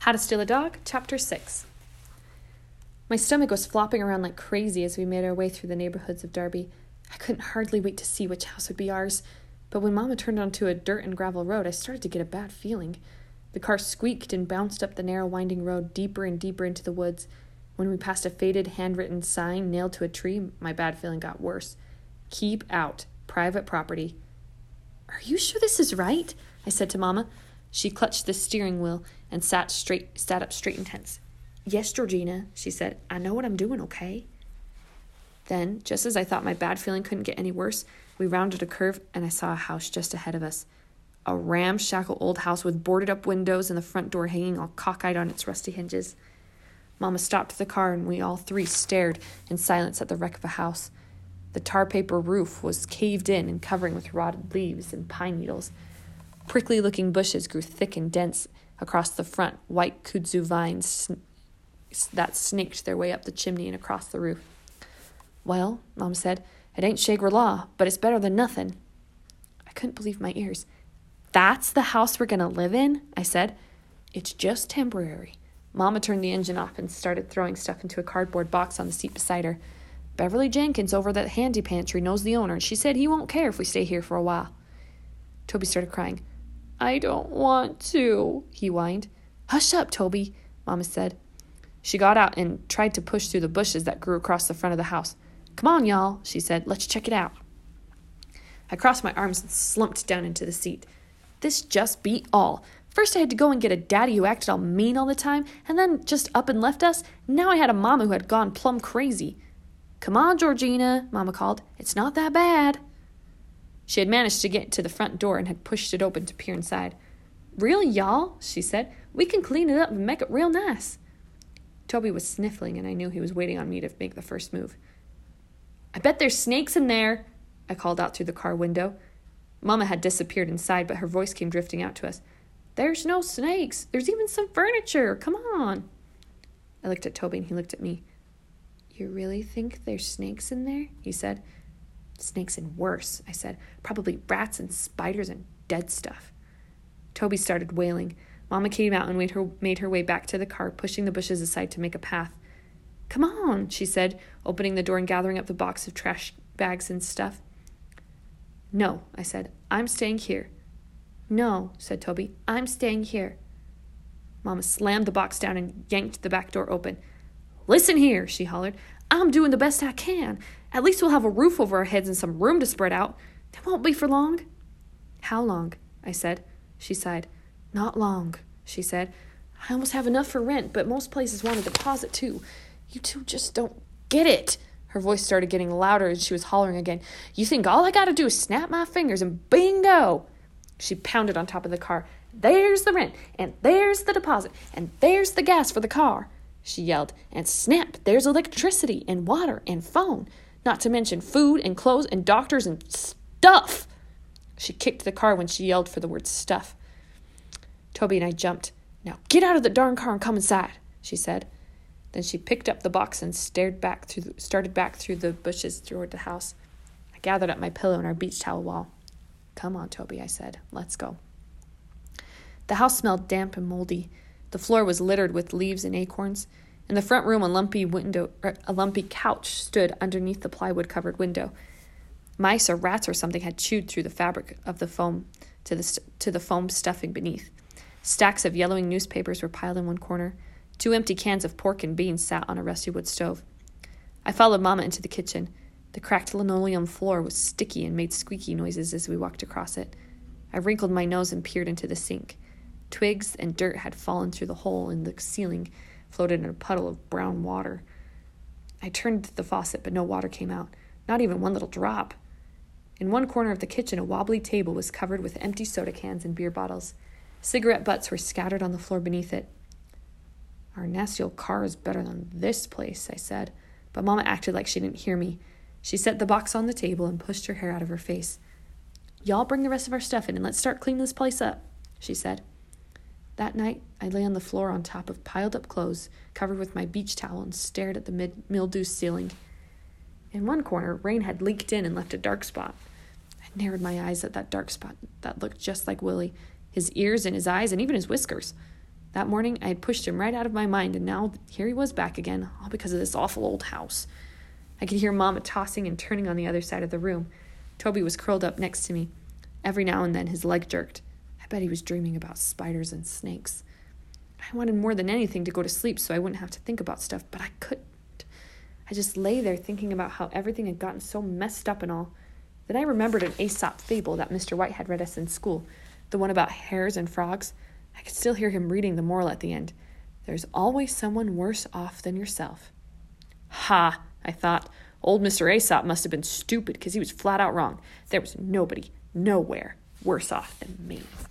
How to Steal a Dog, Chapter 6. My stomach was flopping around like crazy as we made our way through the neighborhoods of Derby. I couldn't hardly wait to see which house would be ours, but when Mama turned onto a dirt and gravel road, I started to get a bad feeling. The car squeaked and bounced up the narrow, winding road deeper and deeper into the woods. When we passed a faded, handwritten sign nailed to a tree, my bad feeling got worse. Keep out. Private property. Are you sure this is right? I said to Mama. She clutched the steering wheel and sat up straight and tense. Yes, Georgina, she said. I know what I'm doing, okay? Then, just as I thought my bad feeling couldn't get any worse, we rounded a curve and I saw a house just ahead of us. A ramshackle old house with boarded-up windows and the front door hanging all cockeyed on its rusty hinges. Mama stopped the car and we all three stared in silence at the wreck of a house. The tar paper roof was caved in and covering with rotted leaves and pine needles. Prickly-looking bushes grew thick and dense across the front, white kudzu vines that snaked their way up the chimney and across the roof. Well, Mom said, it ain't Shangri-La, but it's better than nothing. I couldn't believe my ears. That's the house we're going to live in? I said. It's just temporary. Mama turned the engine off and started throwing stuff into a cardboard box on the seat beside her. Beverly Jenkins over at that handy pantry knows the owner, and she said he won't care if we stay here for a while. Toby started crying. I don't want to, he whined. Hush up, Toby, Mama said. She got out and tried to push through the bushes that grew across the front of the house. Come on, y'all, she said. Let's check it out. I crossed my arms and slumped down into the seat. This just beat all. First I had to go and get a daddy who acted all mean all the time, and then just up and left us. Now I had a mama who had gone plumb crazy. Come on, Georgina, Mama called. It's not that bad. She had managed to get to the front door and had pushed it open to peer inside. Really, y'all, she said. We can clean it up and make it real nice. Toby was sniffling, and I knew he was waiting on me to make the first move. I bet there's snakes in there, I called out through the car window. Mama had disappeared inside, but her voice came drifting out to us. There's no snakes. There's even some furniture. Come on. I looked at Toby, and he looked at me. You really think there's snakes in there? He said. Snakes and worse, I said. Probably rats and spiders and dead stuff. Toby started wailing. Mama came out and made her way back to the car, pushing the bushes aside to make a path. Come on, she said, opening the door and gathering up the box of trash bags and stuff. No, I said. I'm staying here. No, said Toby. I'm staying here. Mama slammed the box down and yanked the back door open. Listen here, she hollered. I'm doing the best I can. At least we'll have a roof over our heads and some room to spread out. It won't be for long. How long? I said. She sighed. Not long, she said. I almost have enough for rent, but most places want a deposit too. You two just don't get it. Her voice started getting louder and she was hollering again. You think all I gotta do is snap my fingers and bingo? She pounded on top of the car. There's the rent, and there's the deposit, and there's the gas for the car, she yelled. And snap, there's electricity and water and phone. Not to mention food and clothes and doctors and stuff. She kicked the car when she yelled for the word stuff. Toby and I jumped. Now get out of the darn car and come inside, she said. Then she picked up the box and started back through the bushes toward the house. I gathered up my pillow and our beach towel wall. Come on, Toby, I said. Let's go. The house smelled damp and moldy. The floor was littered with leaves and acorns. In the front room, a lumpy couch stood underneath the plywood-covered window. Mice or rats or something had chewed through the fabric of the foam to the foam stuffing beneath. Stacks of yellowing newspapers were piled in one corner. 2 empty cans of pork and beans sat on a rusty wood stove. I followed Mama into the kitchen. The cracked linoleum floor was sticky and made squeaky noises as we walked across it. I wrinkled my nose and peered into the sink. Twigs and dirt had fallen through the hole in the ceiling, floated in a puddle of brown water. I turned the faucet, but no water came out, not even one little drop. In one corner of the kitchen, a wobbly table was covered with empty soda cans and beer bottles. Cigarette butts were scattered on the floor beneath it. Our nasty old car is better than this place, I said, but Mama acted like she didn't hear me. She set the box on the table and pushed her hair out of her face. Y'all bring the rest of our stuff in and let's start cleaning this place up, she said. That night, I lay on the floor on top of piled-up clothes, covered with my beach towel, and stared at the mildew ceiling. In one corner, rain had leaked in and left a dark spot. I narrowed my eyes at that dark spot that looked just like Willie, his ears and his eyes and even his whiskers. That morning, I had pushed him right out of my mind, and now here he was back again, all because of this awful old house. I could hear Mama tossing and turning on the other side of the room. Toby was curled up next to me. Every now and then, his leg jerked. I bet he was dreaming about spiders and snakes. I wanted more than anything to go to sleep so I wouldn't have to think about stuff, but I couldn't. I just lay there thinking about how everything had gotten so messed up and all. Then I remembered an Aesop fable that Mr. White had read us in school, the one about hares and frogs. I could still hear him reading the moral at the end. There's always someone worse off than yourself. Ha, I thought. Old Mr. Aesop must have been stupid because he was flat out wrong. There was nobody, nowhere, worse off than me.